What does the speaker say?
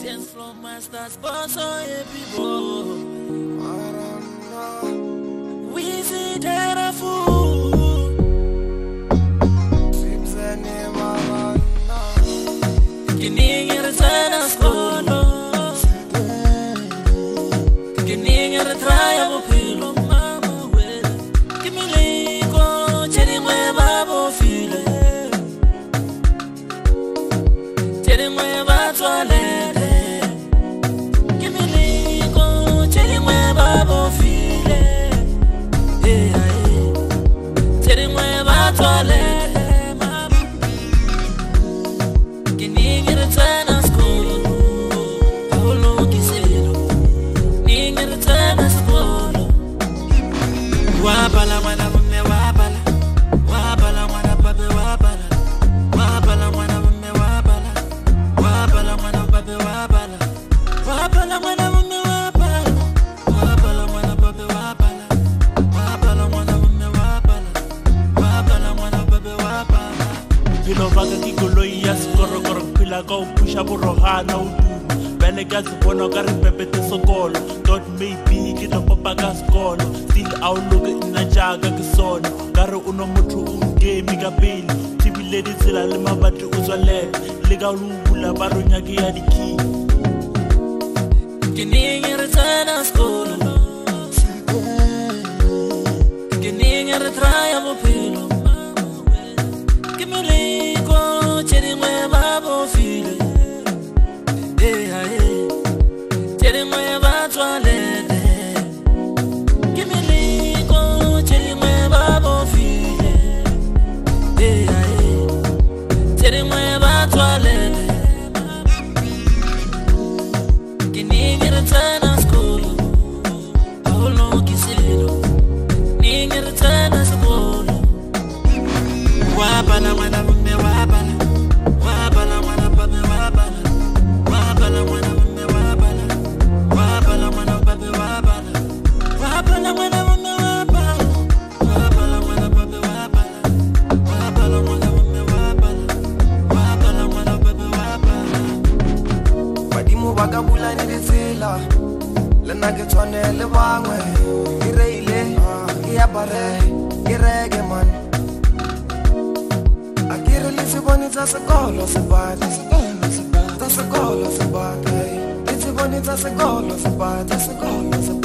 dance floor masters, boss, oh, yeah, people. We see that fool. Kining sana skolo, kining try abo pilo mama we. Kimili ko cheri mwe babo file, cheri mwe batwalele. Kimili ko cheri mwe babo file, cheri mwe batwalele. Wabala wana mume wabala, wabala wana babe wabala, wabala wana mume wabala, wabala wana babe wabala, wabala wana mume wabala, wabala wana babe wabala, wabala wana mume wabala, wabala wana babe wabala. Pilo baga kigoloi ya skoro koro pila go pusha burohana udu. Belegas bono kari pepe te sokolo. Thought maybe kita papa ka skolo. Still outlook ina jaga kisono. Kari uno mutu game ka pili. Tibi lady zila lima bati uzwale. Liga lubula baro nyagi ya diki. Kiningi retana skolo. Kiningi retraya mo pilo. Kimili ko cheri mwe babo file. Cheri mwe batwalele. Kimili ko cheri mwe babo file. Cheri mwe batwalele. Kiningi retana skolo. Aholo kiselo. Ningi retana skolo. Wabala wana mume wabala, wabala wana babe wabala, wabala wana mume wabala, wabala wana babe wabala, wabala wana mume wabala, wabala wana babe wabala, wabala wana mume wabala, wabala wana babe wabala. Badimo bagabula ni letsela, lena ke tshwanele bangwe, ke reile, ke apare, ke rege man. Akira lisi boni za sekolo sebata, za sekolo sebata. Lisi boni za sekolo sebata, sekolo sebata.